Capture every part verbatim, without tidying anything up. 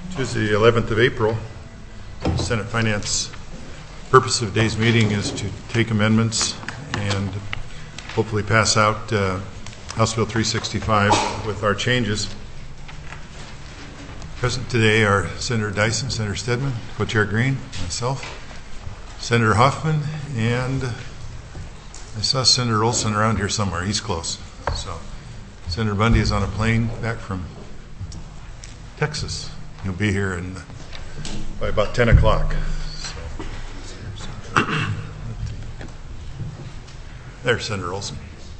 Tuesday, the eleventh of April, Senate Finance. Purpose of today's meeting is to take amendments and hopefully pass out uh, House Bill three sixty-five with our changes. Present today are Senator Dyson, Senator Stedman, Co-Chair Green, myself, Senator Hoffman, and I saw Senator Olson around here somewhere. He's close. So Senator Bundy is on a plane back from Texas. He'll be here in, by about ten o'clock. So. There's Senator Olson.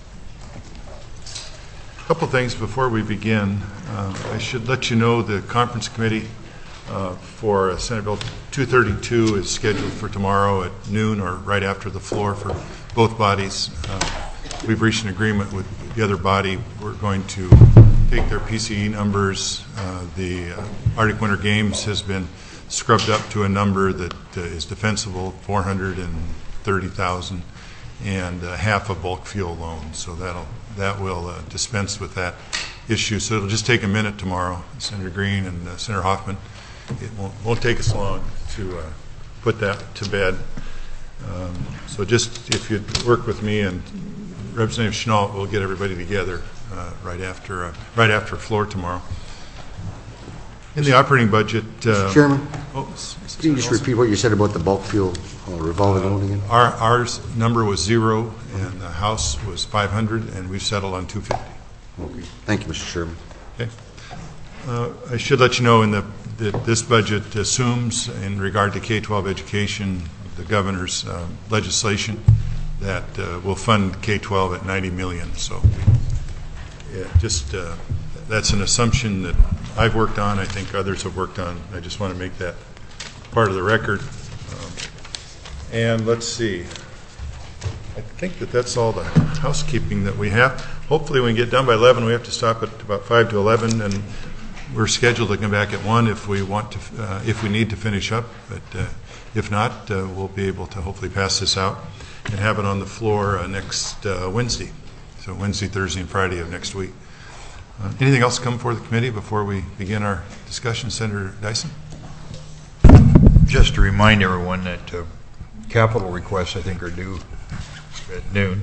A couple things before we begin. Uh, I should let you know the conference committee uh, for Senate Bill two thirty-two is scheduled for tomorrow at noon or right after the floor for both bodies. Uh, we've reached an agreement with the other body. We're going to take their P C E numbers. Uh, the uh, Arctic Winter Games has been scrubbed up to a number that uh, is defensible, four hundred thirty thousand, and uh, half a bulk fuel loan. So that'll that will uh, dispense with that issue. So it'll just take a minute tomorrow, Senator Green and uh, Senator Hoffman. It won't, won't take us long to uh, put that to bed. Um, so just if you'd work with me and Representative Chenault, we'll get everybody together uh, right after uh, right after floor tomorrow. In the operating budget, uh, Mister Chairman, oh, can you just repeat what you said about the bulk fuel uh, revolving loan again? Our ours number was zero, and the House was five hundred, and we've settled on two fifty. Okay, thank you, Mister Chairman. Okay. Uh, I should let you know in the that this budget assumes, in regard to K twelve education, the governor's uh, legislation that uh, will fund K twelve at ninety million dollars. So, yeah, just uh, that's an assumption that I've worked on. I think others have worked on. I just want to make that part of the record. Um, and let's see. I think that that's all the housekeeping that we have. Hopefully, we can get done by eleven. We have to stop at about five to eleven, and we're scheduled to come back at one if we want to, uh, if we need to finish up. But uh, if not, uh, we'll be able to hopefully pass this out and have it on the floor uh, next uh, Wednesday. So Wednesday, Thursday, and Friday of next week. Uh, anything else come before the committee before we begin our discussion? Senator Dyson? Just to remind everyone that uh, capital requests, I think, are due at noon.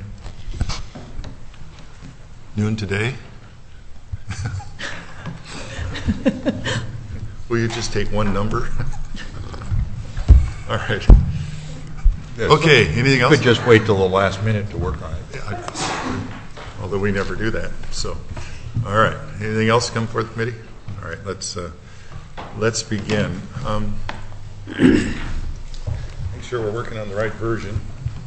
Noon today? Will you just take one number? All right. Yes. Okay, anything else? Could just wait till the last minute to work on it. Yeah, I, although we never do that. So, all right. Anything else come before the committee? All right. Let's uh, let's begin. Um, make sure we're working on the right version.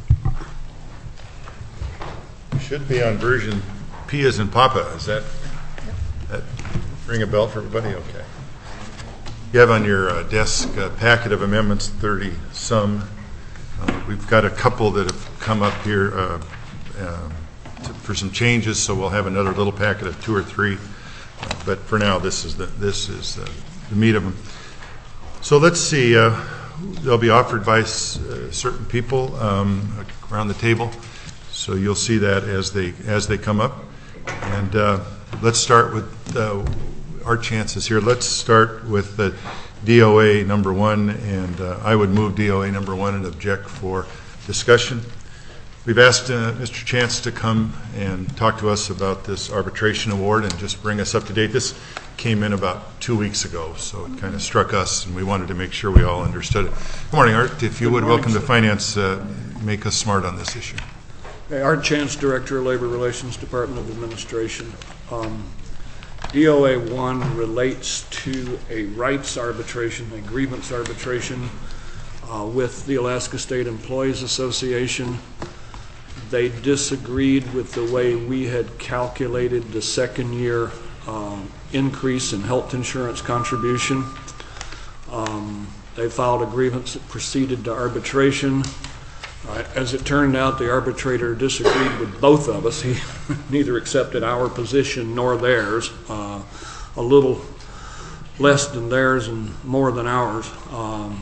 We should be on version P as in Papa. Is that that ring a bell for everybody? Okay. You have on your uh, desk a packet of amendments, thirty some. Uh, we've got a couple that have come up here uh, uh, to, for some changes, so we'll have another little packet of two or three. Uh, but for now, this is the this is the, the meat of them. So let's see. Uh, they'll be offered by s- uh, certain people um, around the table. So you'll see that as they as they come up. And uh, let's start with uh, our chances here. Let's start with the D O A number one, and uh, I would move D O A number one and object for discussion. We've asked uh, Mister Chance to come and talk to us about this arbitration award and just bring us up to date. This came in about two weeks ago, so it kind of struck us, and we wanted to make sure we all understood it. Good morning, Art. If you Good would, morning, welcome sir. to Finance. Uh, make us smart on this issue. Hey, Art Chance, Director of Labor Relations, Department of Administration. Um, D O A one relates to a rights arbitration, a grievance arbitration uh, with the Alaska State Employees Association. They disagreed with the way we had calculated the second year um, increase in health insurance contribution. Um, they filed a grievance that proceeded to arbitration. Uh, as it turned out, the arbitrator disagreed with both of us. He neither accepted our position nor theirs, uh, a little less than theirs and more than ours. Um,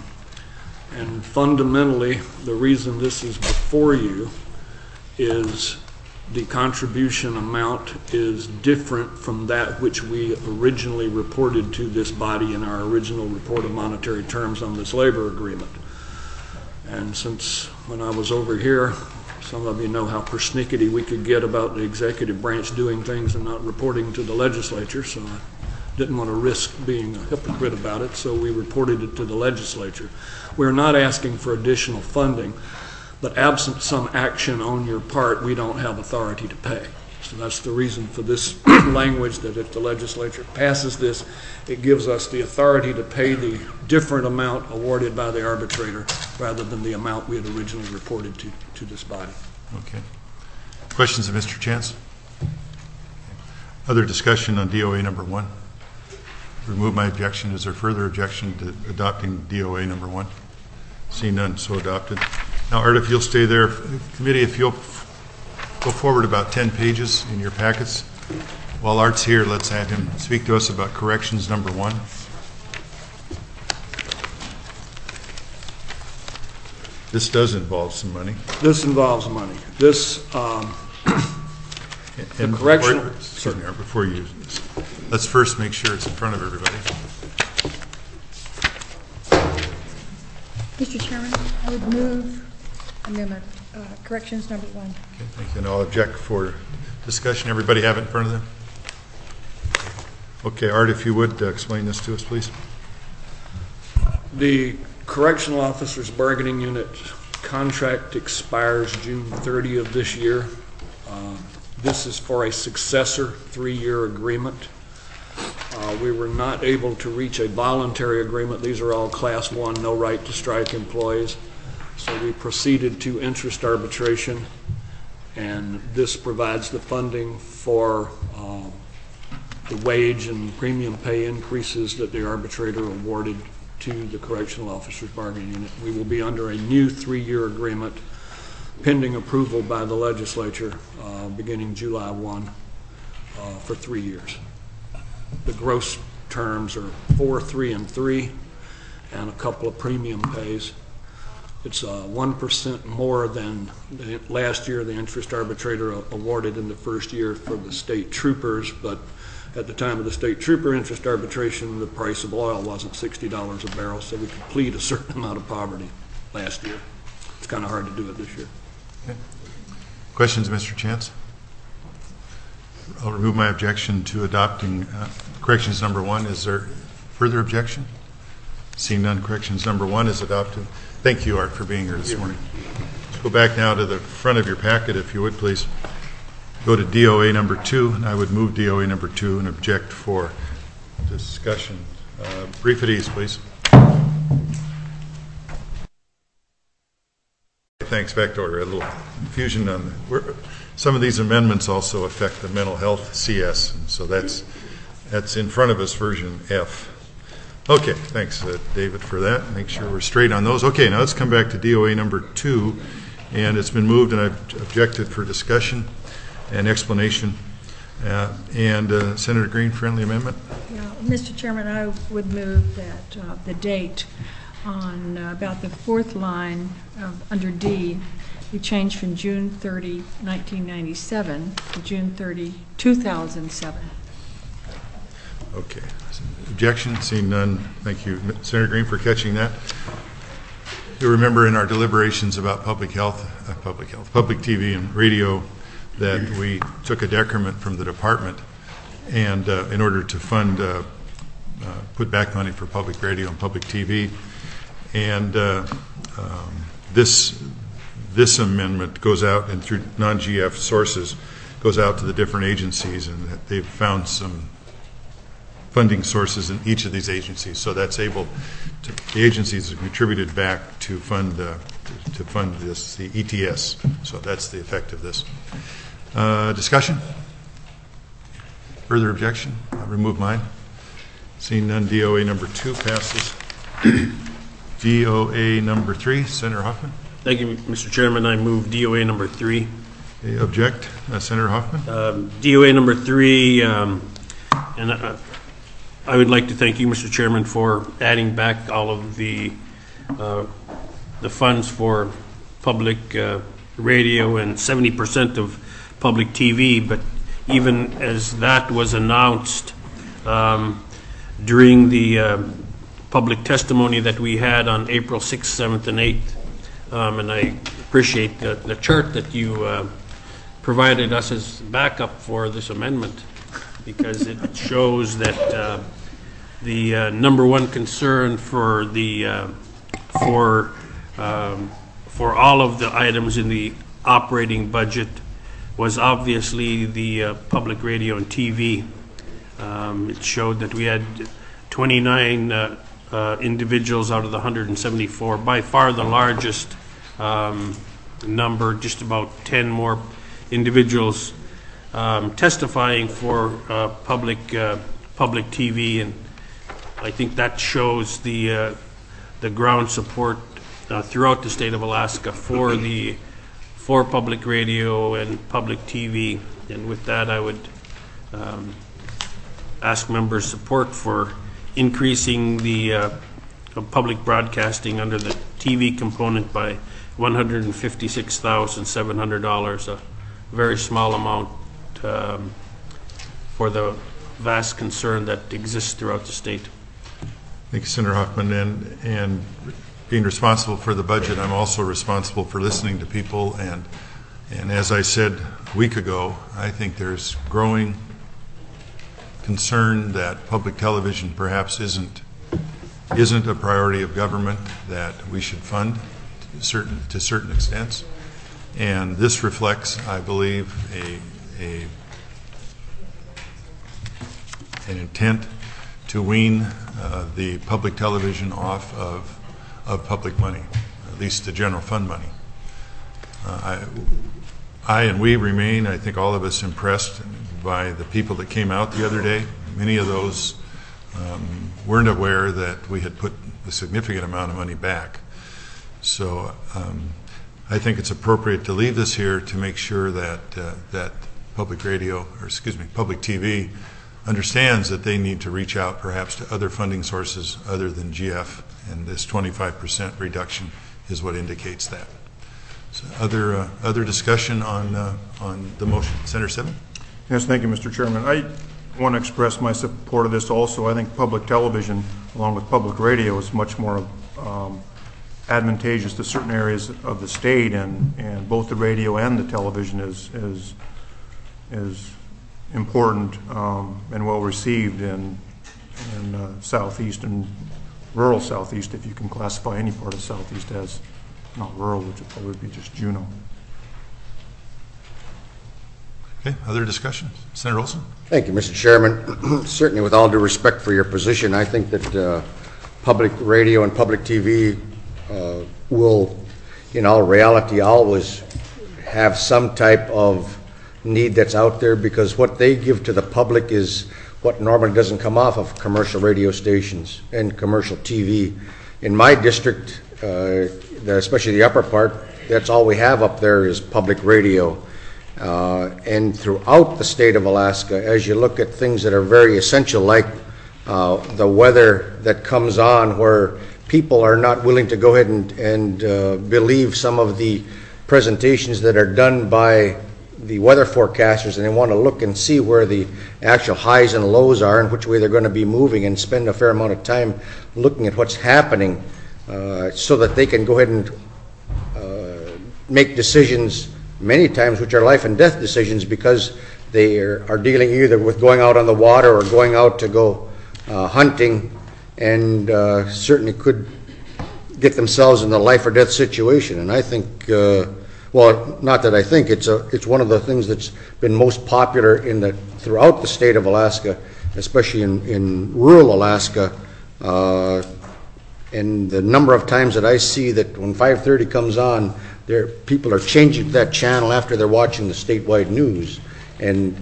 and fundamentally, the reason this is before you is the contribution amount is different from that which we originally reported to this body in our original report of monetary terms on this labor agreement. And since when I was over here, some of you know how persnickety we could get about the executive branch doing things and not reporting to the legislature, so I didn't want to risk being a hypocrite about it, so we reported it to the legislature. We're not asking for additional funding, but absent some action on your part, we don't have authority to pay. So that's the reason for this language, that if the legislature passes this, it gives us the authority to pay the different amount awarded by the arbitrator rather than the amount we had originally reported to, to this body. Okay. Questions of Mister Chance? Other discussion on D O A number one? Remove my objection. Is there further objection to adopting D O A number one? See none, so adopted. Now, Art, if you'll stay there, committee, if you'll go forward about ten pages in your packets. While Art's here, let's have him speak to us about corrections number one. This does involve some money. This involves money. This, um, and the correctional... Before, excuse me, Art, before you, let's first make sure it's in front of everybody. Mister Chairman, I would move amendment, uh, corrections number one. Okay, thank you. And I'll object for discussion. Everybody have it in front of them? Okay, Art, if you would uh, explain this to us, please. The Correctional Officers Bargaining Unit contract expires June thirtieth of this year. Uh, this is for a successor three-year agreement. Uh, we were not able to reach a voluntary agreement. These are all class one, no right to strike employees. So we proceeded to interest arbitration, and this provides the funding for uh, the wage and premium pay increases that the arbitrator awarded to the Correctional Officers Bargaining Unit. We will be under a new three-year agreement pending approval by the legislature uh, beginning July first uh, for three years. The gross terms are four, three, and three, and a couple of premium pays. It's uh, one percent more than the, last year the interest arbitrator awarded in the first year for the state troopers, but at the time of the state trooper interest arbitration, the price of oil wasn't sixty dollars a barrel, so we could plead a certain amount of poverty last year. It's kind of hard to do it this year. Okay. Questions, Mister Chance? I'll remove my objection to adopting uh, corrections number one. Is there further objection? Seeing none, corrections number one is adopted. Thank you, Art, for being here this morning. Let's go back now to the front of your packet, if you would, please. Go to D O A number two, and I would move D O A number two and object for discussion. Uh, brief at ease, please. Thanks. Back to order. A little confusion on the, we're, some of these amendments also affect the mental health C S, and so that's that's in front of us, version F. Okay, thanks, uh, David, for that. Make sure we're straight on those. Okay, now let's come back to D O A number two, and it's been moved and I've objected for discussion and explanation. Uh, and uh, Senator Green, friendly amendment? Yeah, Mister Chairman, I would move that uh, the date on uh, about the fourth line of, under D be changed from June thirtieth, nineteen ninety-seven to June thirtieth, two thousand seven. Okay. Objection? Seeing none. Thank you, Senator Green, for catching that. You remember in our deliberations about public health, uh, public health, public T V and radio, that we took a decrement from the department, and uh, in order to fund, uh, uh, put back money for public radio and public T V, and uh, um, this this amendment goes out and through non-G F sources goes out to the different agencies, and they've found some funding sources in each of these agencies, so that's able to, the agencies have contributed back to fund uh, to fund this, the E T S. So that's the effect of this. Uh, discussion? Further objection? I'll remove mine. Seeing none, D O A number two passes. D O A number three, Senator Hoffman. Thank you, Mister Chairman. I move D O A number three. Okay, object, uh, Senator Hoffman. Um, D O A number three, um, and uh, I would like to thank you, Mister Chairman, for adding back all of the uh, the funds for public uh, radio and seventy percent of public T V, but even as that was announced um, during the uh, public testimony that we had on April sixth, seventh, and eighth, um, and I appreciate the, the chart that you uh, provided us as backup for this amendment, because it shows that uh, the uh, number one concern for the uh, for um, for all of the items in the operating budget was obviously the uh, public radio and T V. Um, it showed that we had twenty-nine uh, uh, individuals out of the one hundred seventy-four, by far the largest um, number, just about ten more individuals um, testifying for uh, public uh, public T V, and I think that shows the uh, the ground support uh, throughout the state of Alaska for the for public radio and public T V. And with that, I would um, ask members' support for increasing the uh, public broadcasting under the T V component by one hundred fifty-six thousand seven hundred dollars, a very small amount um, for the vast concern that exists throughout the state. Thank you, Senator Hoffman. And, and being responsible for the budget, I'm also responsible for listening to people. And, and as I said a week ago, I think there's growing concern that public television perhaps isn't isn't a priority of government that we should fund to certain to certain extents. And this reflects, I believe, a, a an intent to wean uh, the public television off of of public money, at least the general fund money. Uh, I, I and we remain, I think all of us, impressed by the people that came out the other day. Many of those um, weren't aware that we had put a significant amount of money back. So um, I think it's appropriate to leave this here to make sure that uh, that public radio, or excuse me, public T V understands that they need to reach out perhaps to other funding sources other than G F, and this twenty-five percent reduction is what indicates that. So other uh, other discussion on uh, on the motion. Senator Simmons? Yes, thank you, Mister Chairman. I want to express my support of this also. I think public television, along with public radio, is much more um, advantageous to certain areas of the state, and, and both the radio and the television is is is important um, and well received in in uh, southeast and rural southeast, if you can classify any part of southeast as not rural, which would probably be just Juneau. Okay, other discussions? Senator Olson? Thank you, Mister Chairman. Certainly, with all due respect for your position, I think that uh, public radio and public T V uh, will, in all reality, always have some type of need that's out there, because what they give to the public is what normally doesn't come off of commercial radio stations and commercial T V. In my district, uh, especially the upper part, that's all we have up there is public radio. Uh, and throughout the state of Alaska, as you look at things that are very essential, like uh, the weather that comes on, where people are not willing to go ahead and, and uh, believe some of the presentations that are done by the weather forecasters, and they want to look and see where the actual highs and lows are and which way they're going to be moving, and spend a fair amount of time looking at what's happening uh, so that they can go ahead and uh, make decisions, many times which are life and death decisions, because they are, are dealing either with going out on the water or going out to go uh, hunting, and uh, certainly could get themselves in the life or death situation. And I think, uh, well, not that I think, it's a it's one of the things that's been most popular in the throughout the state of Alaska, especially in, in rural Alaska. Uh, and the number of times that I see that when five thirty comes on, there people are changing that channel after they're watching the statewide news. And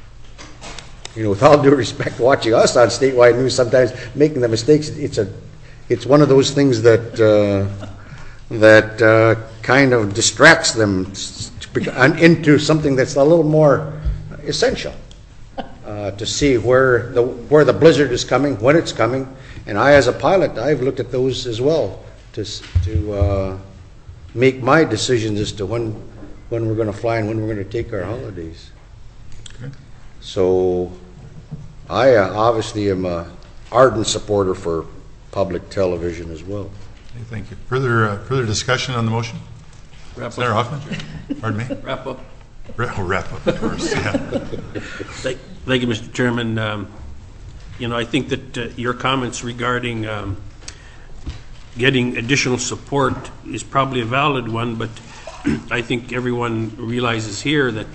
you know, with all due respect, watching us on statewide news, sometimes making the mistakes, it's a it's one of those things that uh, that uh, kind of distracts them into something that's a little more essential, uh, to see where the where the blizzard is coming, when it's coming. And I, as a pilot, I've looked at those as well to to uh, make my decisions as to when when we're going to fly and when we're going to take our holidays. Okay. So I uh, obviously am a ardent supporter for public television as well. Okay, thank you. Further, uh, further discussion on the motion? Wrap Senator up. Hoffman? Pardon me? Wrap up. Ra- oh, Wrap up, of course, yeah. Thank thank you, Mister Chairman. Um, You know, I think that uh, your comments regarding um, getting additional support is probably a valid one, but I think everyone realizes here that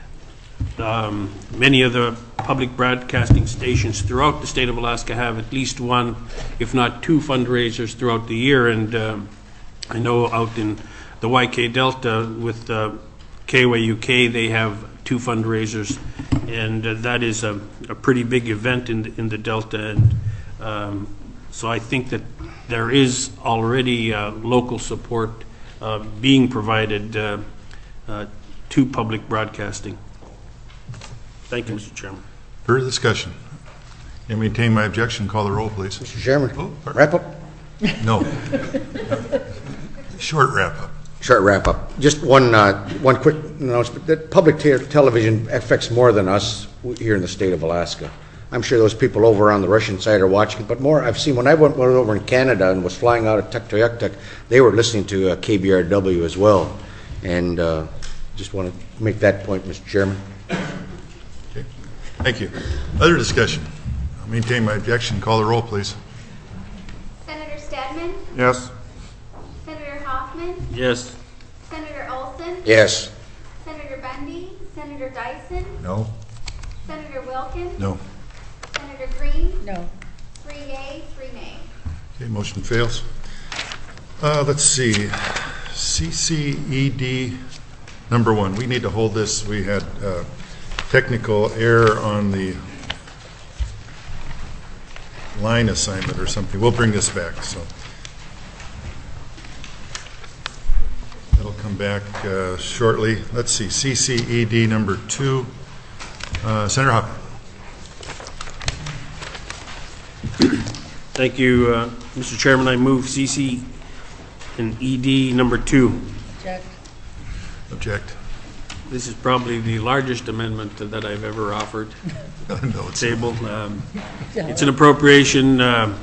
um, many of the public broadcasting stations throughout the state of Alaska have at least one, if not two, fundraisers throughout the year. And um, I know out in the Y K Delta with uh, K Y U K, they have two fundraisers, and uh, that is a, a pretty big event in the, in the Delta. And um, so I think that there is already uh, local support uh, being provided uh, uh, to public broadcasting. Thank you, Mister Chairman. Further discussion? I maintain my objection. Call the roll, please. Mister Chairman, Oh, pardon. wrap up? No. Short wrap-up. Short wrap up. Just one, uh, one quick announcement, that public te- television affects more than us here in the state of Alaska. I'm sure those people over on the Russian side are watching, but more, I've seen, when I went, went over in Canada and was flying out of Tuktoyaktuk, they were listening to uh, K B R W as well. And uh, just want to make that point, Mister Chairman. Okay. Thank you. Other discussion? I'll maintain my objection. Call the roll, please. Senator Stedman, Yes. Senator Hoffman, Yes. Senator Olson, Yes. Senator Bundy, Senator Dyson, No? Senator Wilkins, No. Senator Green, No. three yea, three nay. Okay, motion fails. Uh, let's see, C C E D number one. We need to hold this. We had uh, technical error on the line assignment or something. We'll bring this back, so. It'll come back uh, shortly. Let's see, C C E D number two. Uh, Senator Hoffman. Thank you, uh, Mister Chairman. I move C C and E D number two. Object. Object. This is probably the largest amendment that I've ever offered. No, it's Table. Um, It's an appropriation um,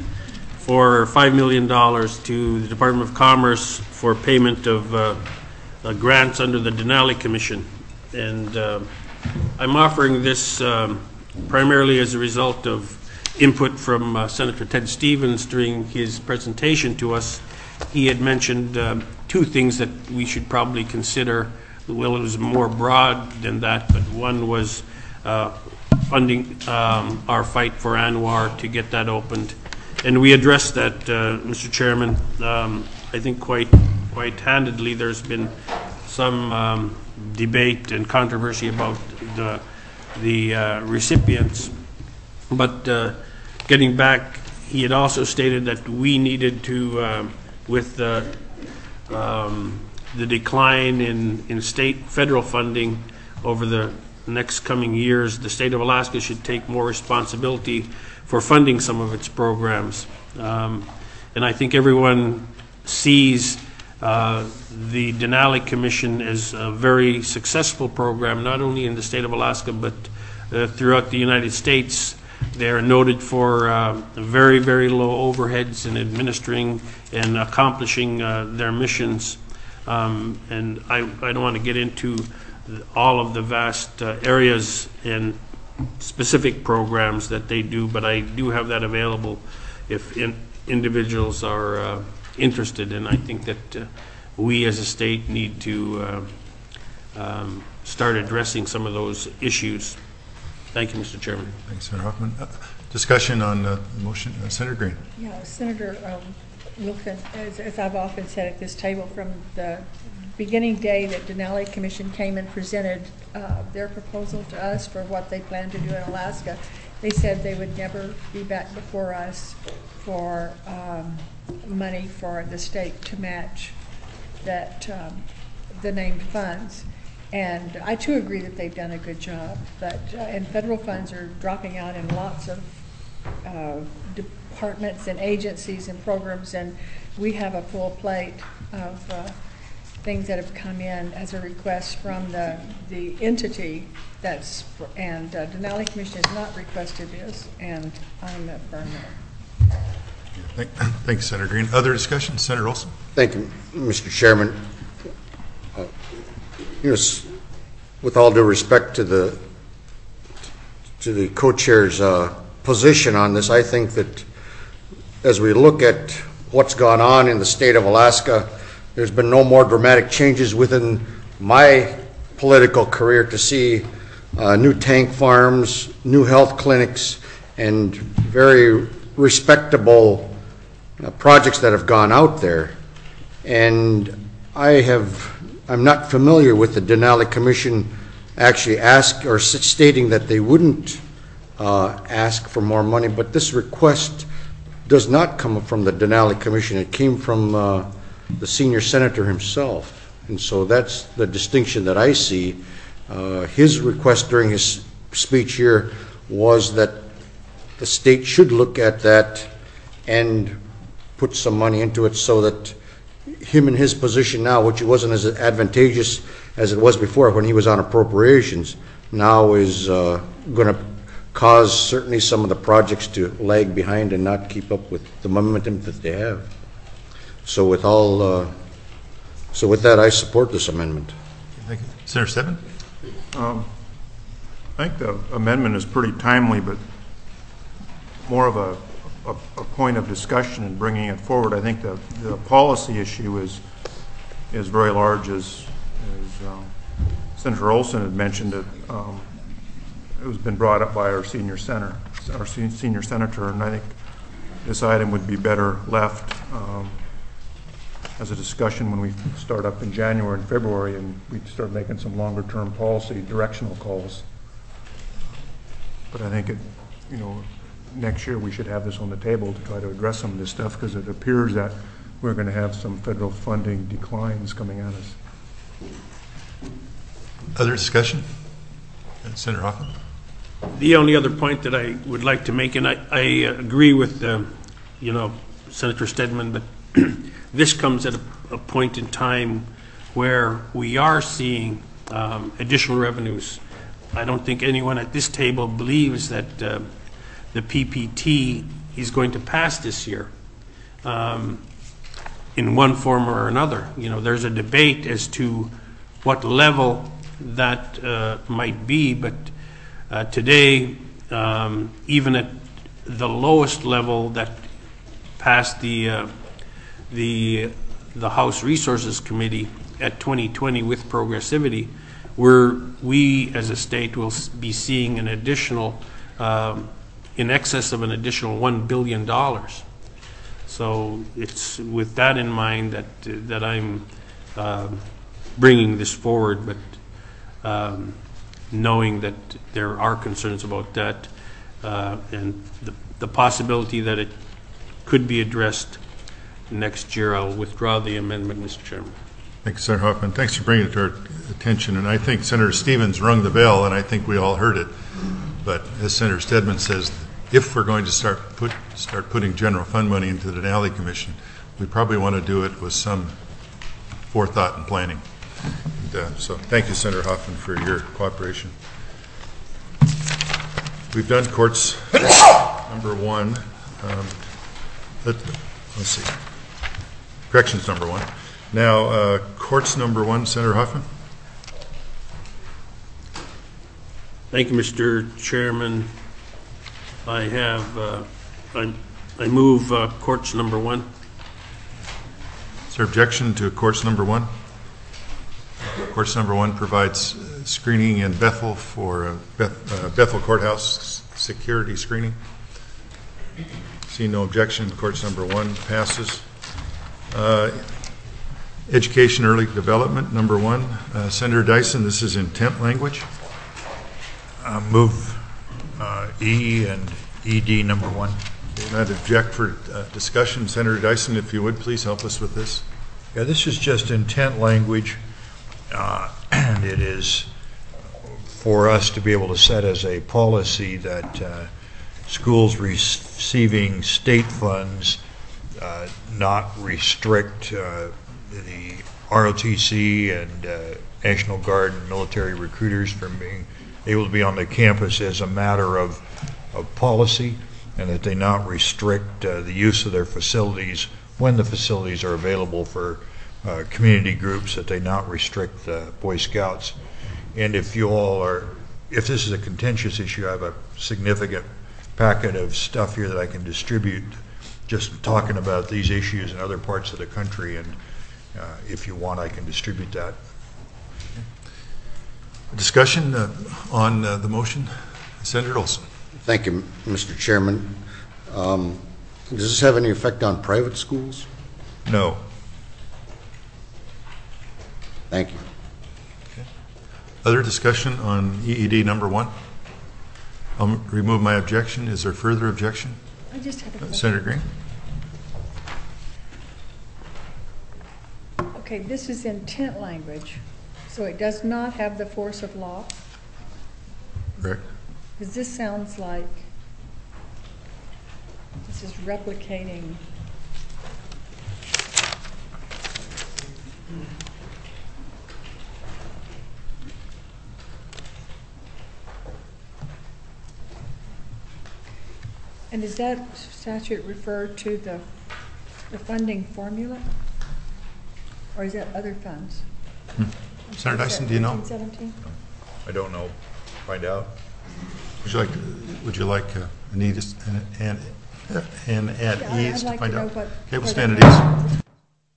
for five million dollars to the Department of Commerce for payment of uh, uh, grants under the Denali Commission. And uh, I'm offering this um, primarily as a result of input from uh, Senator Ted Stevens during his presentation to us. He had mentioned uh, two things that we should probably consider. Well, it was more broad than that, but one was uh, funding um, our fight for ANWR to get that opened. And we addressed that, uh, Mister Chairman, um, I think quite, quite handedly. There's been some um, debate and controversy about the, the uh, recipients. But uh, getting back, he had also stated that we needed to, uh, with the, um, the decline in, in state federal funding over the next coming years, the state of Alaska should take more responsibility for funding some of its programs. Um, and I think everyone sees uh, the Denali Commission as a very successful program, not only in the state of Alaska, but uh, throughout the United States. They're noted for uh, very, very low overheads in administering and accomplishing uh, their missions. Um, and I, I don't want to get into all of the vast uh, areas and specific programs that they do, but I do have that available if in, individuals are uh, interested. And I think that uh, we as a state need to uh, um, start addressing some of those issues. Thank you, Mister Chairman. Thanks, Senator Hoffman. Uh, discussion on uh, the motion. Uh, Senator Green. Yeah, Senator um, Wilkins, as, as I've often said at this table, from the beginning day that Denali Commission came and presented uh, their proposal to us for what they plan to do in Alaska, they said they would never be back before us for um, money for the state to match that um, the named funds. And I too agree that they've done a good job, but uh, and federal funds are dropping out in lots of uh, departments and agencies and programs, and we have a full plate of uh, things that have come in as a request from the, the entity that's, and uh, Denali Commission has not requested this, and I'm affirmative. Thank, thanks, Senator Green. Other discussion? Senator Olson? Thank you, Mister Chairman. Uh, you know, with all due respect to the to the co-chair's uh, position on this, I think that as we look at what's gone on in the state of Alaska, there's been no more dramatic changes within my political career to see uh, new tank farms, new health clinics, and very respectable uh, projects that have gone out there. And I have, I'm not familiar with the Denali Commission actually ask or stating that they wouldn't uh, ask for more money, but this request does not come from the Denali Commission. It came from uh, the senior senator himself, and so that's the distinction that I see. Uh, his request during his speech here was that the state should look at that and put some money into it so that him in his position now, which wasn't as advantageous as it was before when he was on appropriations, now is uh, going to cause certainly some of the projects to lag behind and not keep up with the momentum that they have. So with all, uh, so with that, I support this amendment. Thank you. Senator Stedman? Um, I think the amendment is pretty timely, but more of a, a, a point of discussion and bringing it forward. I think the, the policy issue is is very large, as, as um, Senator Olson had mentioned it. Um, it was been brought up by our senior senator, our senior senator, and I think this item would be better left um, as a discussion when we start up in January and February, and we start making some longer-term policy directional calls. But I think it, you know, next year we should have this on the table to try to address some of this stuff, because it appears that we're going to have some federal funding declines coming at us. Other discussion? Senator Hoffman? The only other point that I would like to make, and I, I agree with, um, you know, Senator Stedman, but this comes at a, a point in time where we are seeing um, additional revenues. I don't think anyone at this table believes that uh, the P P T is going to pass this year um, in one form or another. You know, there's a debate as to what level that uh, might be, but uh, today, um, even at the lowest level that passed the uh, the the House Resources Committee at twenty twenty with progressivity, we're, we as a state will be seeing an additional, um, in excess of an additional one billion dollars. So it's with that in mind that uh, that I'm uh, bringing this forward, but um, knowing that there are concerns about that uh, and the, the possibility that it could be addressed next year, I'll withdraw the amendment, Mister Chairman. Thank you, Senator Hoffman. Thanks for bringing it to our attention. And I think Senator Stevens rung the bell, and I think we all heard it. But as Senator Stedman says, if we're going to start put start putting general fund money into the Denali Commission, we probably want to do it with some forethought and planning. And, uh, so thank you, Senator Hoffman, for your cooperation. We've done courts number one. Um, let, let's see. Corrections number one. Now, uh, courts number one, Senator Hoffman. Thank you, Mister Chairman. I have, uh, I, I move uh, courts number one. Is there objection to courts number one? Courts number one provides uh, screening in Bethel for uh, Beth, uh, Bethel Courthouse security screening. See no objection. Courts number one passes. Uh, education early development number one. Uh, Senator Dyson, this is intent language. Uh, move uh, E and E D number one. Do not object for uh, discussion. Senator Dyson, if you would, please help us with this. Yeah, this is just intent language, uh, and it is for us to be able to set as a policy that uh, schools receiving state funds uh, not restrict uh, the R O T C and uh, National Guard and military recruiters from being able to be on the campus as a matter of, of policy, and that they not restrict uh, the use of their facilities when the facilities are available for uh, community groups, that they not restrict uh, Boy Scouts. And if you all are, if this is a contentious issue, I have a significant packet of stuff here that I can distribute just talking about these issues in other parts of the country, and uh, if you want, I can distribute that. Discussion uh, on uh, the motion? Senator Olson. Thank you, Mister Chairman. Um, does this have any effect on private schools? No. Thank you. Okay. Other discussion on E E D number one? I'll remove my objection. Is there further objection? I just had a question. Senator Green? Okay, this is intent language, so it does not have the force of law? Correct. Because this sounds like this is replicating. And does that statute refer to the, the funding formula? Or is that other funds? Hmm. Senator Dyson, do you know? fifteen seventeen? I don't know. Find out. Would you like, would you like uh, Anita and, and, and at Yeah, I'd ease to like find to know out? what- Okay, we'll where stand that at ease.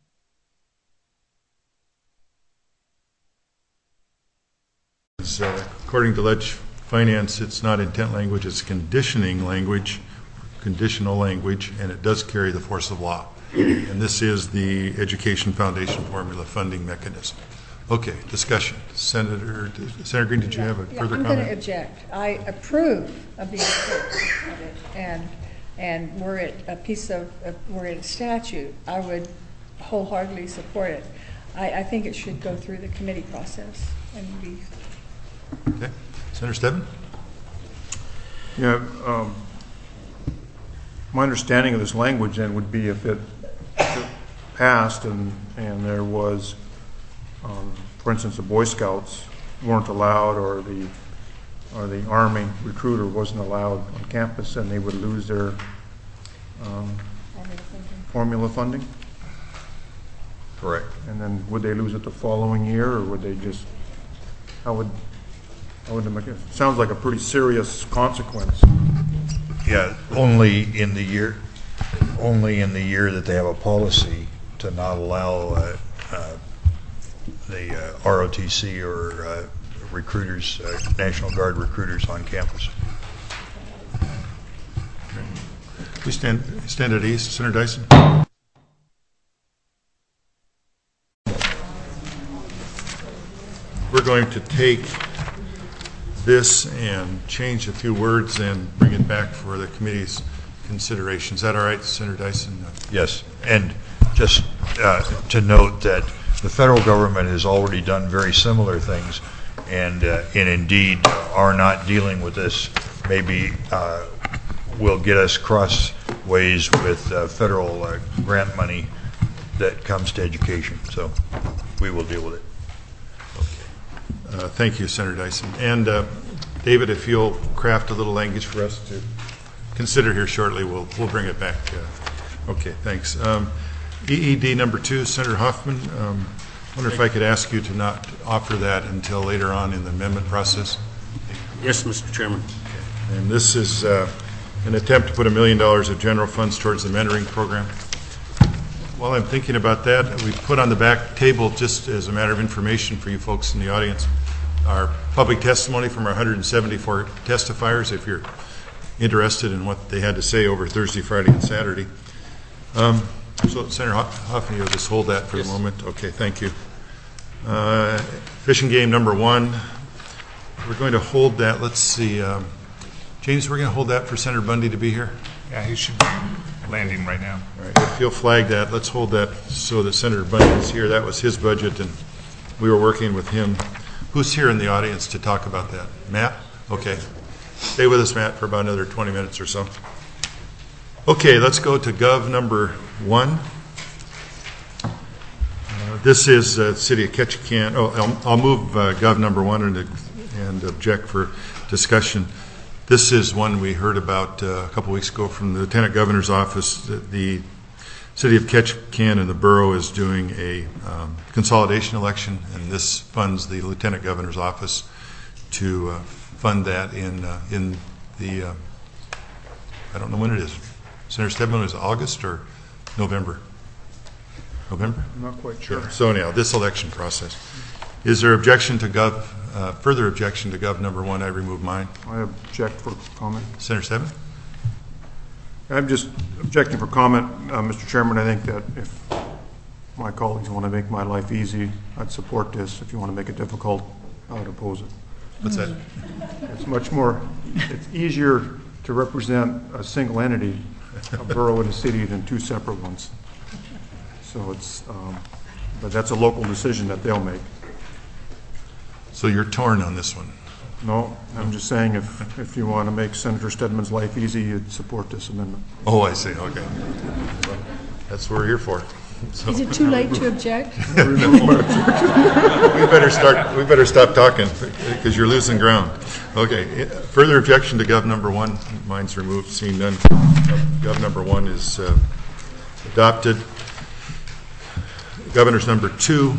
Is, uh, According to Ledge Finance, it's not intent language, it's conditioning language, conditional language, and it does carry the force of law. And this is the Education Foundation Formula funding mechanism. Okay, discussion. Senator, Senator Green, did you have a Yeah, further I'm comment? going to object. I approve of the approach of it, and, and were it a piece of, of- were it a statute, I would wholeheartedly support it. I, I think it should go through the committee process and be. Okay, Senator Stebbins? Yeah, um, my understanding of this language then would be if it if it passed and, and there was, um, for instance, the Boy Scouts weren't allowed, or the or the Army recruiter wasn't allowed on campus, and they would lose their um, formula funding. Correct. And then would they lose it the following year, or would they just, how would, how would they make it? Sounds like a pretty serious consequence. Yeah, only in the year, only in the year that they have a policy to not allow uh, uh, the uh, R O T C or uh, recruiters, uh, National Guard recruiters on campus. We stand, stand at ease. Senator Dyson? We're going to take this and change a few words and bring it back for the committee's consideration. Is that all right, Senator Dyson? Yes, and just uh, to note that the federal government has already done very similar things, and, uh, and indeed are not dealing with this. Maybe uh, will get us crossways with uh, federal uh, grant money that comes to education. So we will deal with it. Uh, Thank you, Senator Dyson. And uh, David, if you'll craft a little language for us to consider here shortly, we'll we'll bring it back. Uh, okay, thanks. Um, E E D number two, Senator Hoffman. Um, I wonder if I could ask you to not offer that until later on in the amendment process. Yes, Mister Chairman. And this is uh, an attempt to put a million dollars of general funds towards the mentoring program. While I'm thinking about that, we put on the back table, just as a matter of information for you folks in the audience, our public testimony from our one hundred seventy-four testifiers, if you're interested in what they had to say over Thursday, Friday, and Saturday. Um, so, Senator Hoffman, you'll just hold that for Yes. the moment. Okay, thank you. Uh, fishing game number one, we're going to hold that. Let's see. Um, James, we're going to hold that for Senator Bundy to be here. Yeah, he should be landing right now. All right, if you'll flag that, let's hold that so that Senator Bundy is here. That was his budget, and we were working with him. Who's here in the audience to talk about that? Matt? Okay. Stay with us, Matt, for about another twenty minutes or so. Okay, let's go to Gov number one. Uh, This is uh, City of Ketchikan. Oh, I'll, I'll move uh, Gov number one and, and object for discussion. This is one we heard about uh, a couple weeks ago from the Lieutenant Governor's office. The, the City of Ketchikan and the borough is doing a um, consolidation election, and this funds the Lieutenant Governor's office to uh, fund that in uh, in the uh, I don't know when it is. Senator Stedman, is it August or November? November? I'm not quite sure. Yeah. So anyhow, this election process. Is there objection to Gov, uh, further objection to Gov number one? I remove mine. I object for comment. Senator Stedman? I'm just objecting for comment, uh, Mister Chairman. I think that if my colleagues want to make my life easy, I'd support this. If you want to make it difficult, I would oppose it. What's that? It's much more, it's easier to represent a single entity, a borough and a city, than two separate ones. So it's, um, but that's a local decision that they'll make. So you're torn on this one. No, I'm just saying if, if you want to make Senator Stedman's life easy, you'd support this amendment. Oh, I see. Okay. Well, that's what we're here for. So. Is it too late to object? we better start. We better stop talking because you're losing ground. Okay. Further objection to Gov number one. Mine's removed. Seeing none. Gov number one is uh, adopted. Governor's number two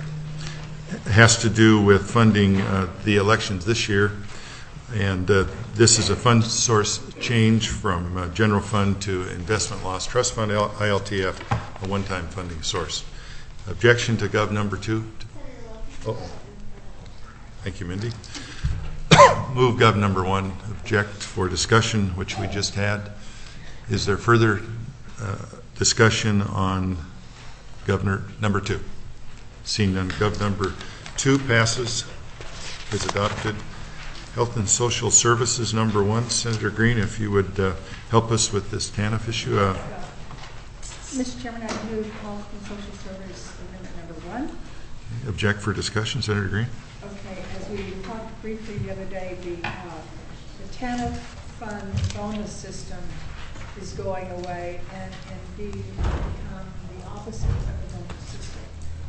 has to do with funding uh, the elections this year, and uh, this is a fund source change from uh, general fund to investment loss trust fund, I L T F, a one-time funding source. Objection to Gov number two? Oh, thank you, Mindy. Move Gov number one. Object for discussion, which we just had. Is there further uh, discussion on Governor number two? Seeing none, Gov number two passes, is adopted. Health and Social Services number one. Senator Green, if you would uh, help us with this TANF issue. Uh, Mister Chairman, I move Health and Social Service Amendment number one. object for discussion, Senator Green. Okay, as we talked briefly the other day, the, uh, the TANF fund bonus system is going away and indeed become the opposite of the bonus system.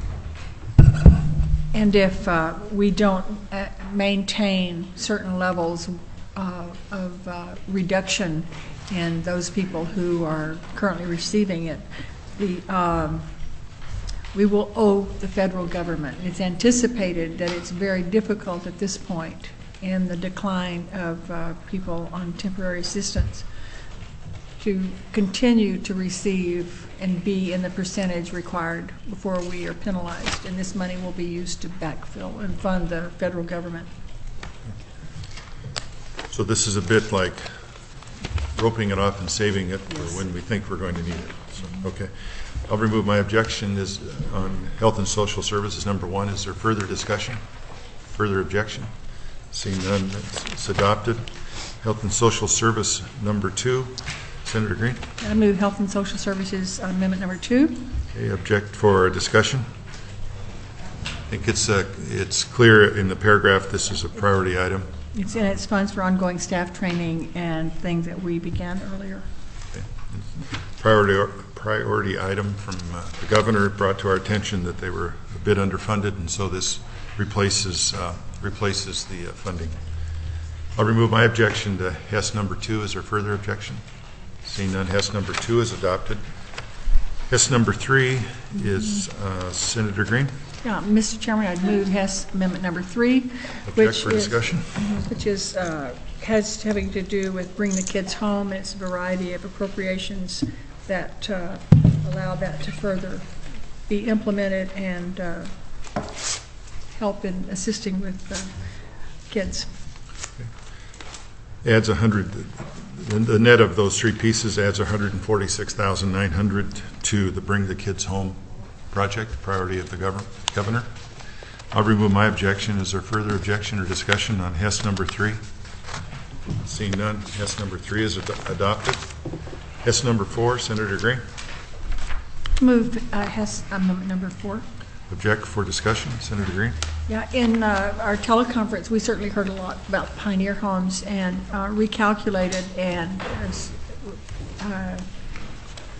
And if uh, we don't uh, maintain certain levels uh, of uh, reduction in those people who are currently receiving it, the um, we will owe the federal government. It's anticipated that it's very difficult at this point in the decline of uh, people on temporary assistance to continue to receive and be in the percentage required before we are penalized. And this money will be used to backfill and fund the federal government. So this is a bit like roping it off and saving it for Yes. when we think we're going to need it. So, okay. I'll remove my objection is on Health and Social Services number one. Is there further discussion? Further objection? Seeing none, it's, it's adopted. Health and Social Service number two. Senator Green. I move Health and Social Services Amendment number two. Okay, object for discussion. I think it's uh, it's clear in the paragraph this is a priority item. It's in its funds for ongoing staff training and things that we began earlier. Okay. Priority priority item from uh, the governor brought to our attention that they were a bit underfunded, and so this replaces uh, replaces the uh, funding. I'll remove my objection to Hess number two. Is there further objection? Seeing none, Hess number two is adopted. Hess number three is uh, Senator Green. Yeah, Mister Chairman, I'd move Hess Amendment number three, Object which for is, discussion. which is uh, has having to do with Bring the Kids Home, and it's a variety of appropriations that uh, allow that to further be implemented and uh, help in assisting with uh, kids. Adds a hundred. The, the net of those three pieces adds one hundred forty-six thousand nine hundred to the Bring the Kids Home project, priority of the governor. Governor. I'll remove my objection. Is there further objection or discussion on Hess number three? Seeing none, Hess number three is ad adopted. Hess number four, Senator Green. Move uh, Hess Amendment number four. Object for discussion, Senator Green. Yeah, in uh, our teleconference, we certainly heard a lot about Pioneer Homes and uh, recalculated and uh,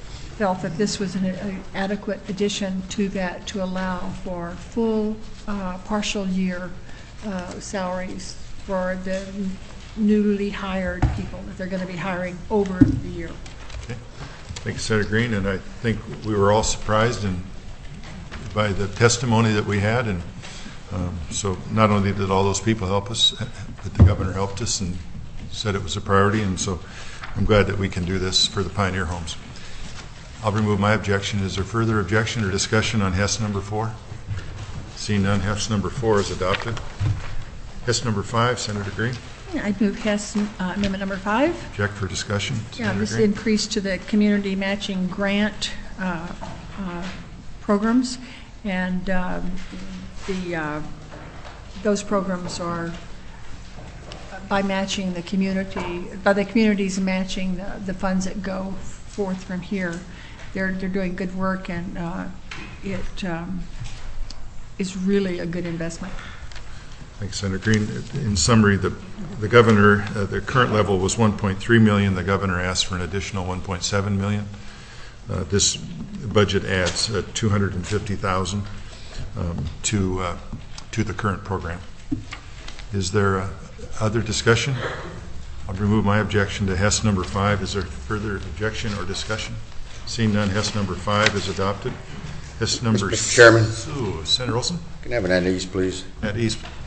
felt that this was an a- adequate addition to that to allow for full uh, partial year uh, salaries for the newly hired people that they're going to be hiring over the year. Okay. Thank you, Senator Green, and I think we were all surprised and by the testimony that we had, and um, so not only did all those people help us, but the governor helped us and said it was a priority, and so I'm glad that we can do this for the Pioneer Homes. I'll remove my objection. Is there further objection or discussion on Hess number four? Seeing none, Hess number four is adopted. Hess number five, Senator Green. I'd move Hess uh, amendment number five. Object for discussion. Yeah, Senator this Green. increase to the community matching grant uh, uh, programs, and um, the uh, those programs are by matching the community, by the communities matching the, the funds that go forth from here. They're they're doing good work, and uh, it um, is really a good investment. Thanks, Senator Green. In summary, the the governor, uh, the current level was one point three million. The governor asked for an additional one point seven million. Uh, this budget adds uh, two hundred fifty thousand um, to uh, to the current program. Is there uh, other discussion? I'll remove my objection to Hess number five. Is there further objection or discussion? Seeing none, Hess number five is adopted. Hess number Mister Chairman. Ooh, Senator Olson? Can I have an at ease, please? At ease.